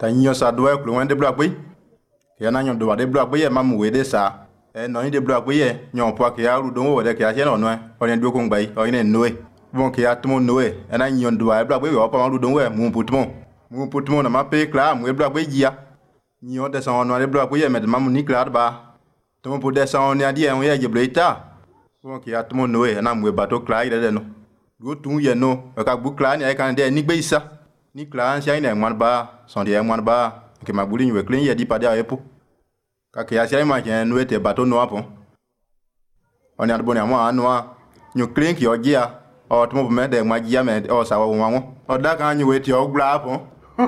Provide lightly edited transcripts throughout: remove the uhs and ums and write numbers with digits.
ta nyo sa do ku wen de bla gbe ke na nyo do de bla gbe ye ma mu we de sa no ni de bla gbe ye nyo po ke ya ru do wo de ke ya se no no o ni do ko ngbai o ni no e bon ke ya tumo no e na nyo do bla gbe yo pa ma ru do we mu putumo na ma pe kla mu bla gbe ya nyo de sa no de bla gbe ye me de ma mu ni kla ba tumo po de sa on ya di en ye je bleta bon ke ya tumo no e na mu bato kla ide de no go tun ye no ka bu kla ni ai kan de ni gbe isa ni kla sia ina ngwan ba son de ngwan ba ke ma buli ni we clean ye di pa dia epo ka ke ya sia ma ke no ete bato no apon on ya bon ya mo anu a nyu clean ki ogia o tumo me de ma gia me o sa wo wanwo o da kan nyu we ti o gla apon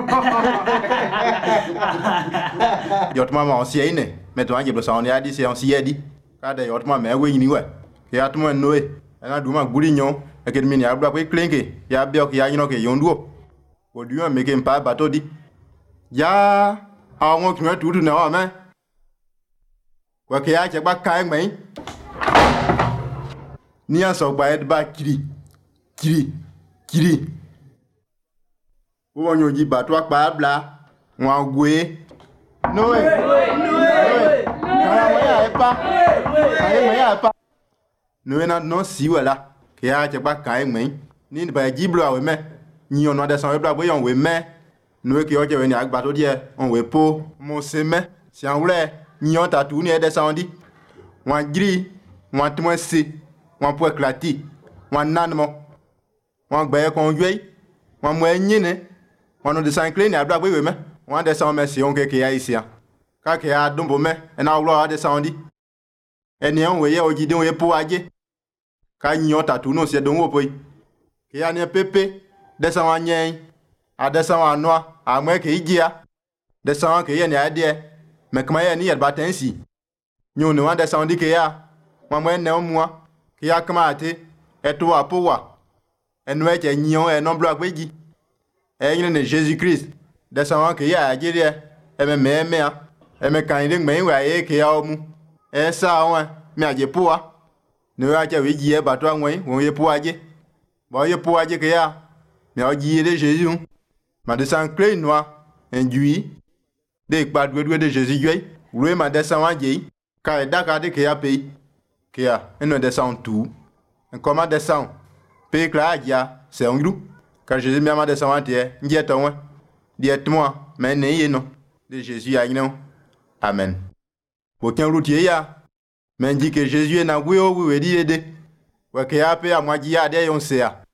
yo tuma ma o sia ine me to anje bo sa on ya di se on sia di ka de yo tuma me we ni we ke ya tuma no e na du ma buli nyo e ke mi ni abla ko clean ke ya bi o ke ya nyino ke yonduo o du ma me ke mpa bato di ya àwọn kìnnà tutu na wa me wa ke ya che gba kan gbe ni an so gba e ba kiri wo won yoji ba to pa bla won gwe no e no e na no si wala ke ya che gba kan gbe ni ba ji blo awe me ni ona de san we bla bo yon we me no ke oje we ni agba to die on we po mo se me si an wure ni on ta tu ni e de san di wan giri wan tmo se wan po éclater wan nanmo wan gbe kon yei wan mo enyine wan no de san clean ni agba we me wan de san me si on ke ya isia ka ke ya dumbo me e na wuro de san di eni on we ye oji de we po aje ka ni on ta tu no se don wo po ke ya ni pepe de san wan yen adesa wa noa amwe ke igia de san ke ye ni ade me kama ye ni ye batensi nyu no ande san dike ya wa mwe ne omwa ke ya kama ate eto apo wa enu eche nyon e no blo agbeji e yin ne Jesus Christ de san ke ya agire e me a e me kan ile gbe wa ye ke ya omu e sa won me aje po wa no ya che wi ji e bato anwen won ye po aje bo ye po aje ke ya me oji de Jesus ma de sang clé noir induit de padwe de Jésus yoi loué ma de sang wanje ka da ka de ke ya pe ke ya eno de sang tout en comment de sang pe kla ya c'est un groupe quand Jésus mi ma de sang wante ngie to won directement mais ne ye non de Jésus ya non amen bo ken routier ya mais dit que Jésus na gwe o we di de wa ke ya pe a moi ji ya de yon se ya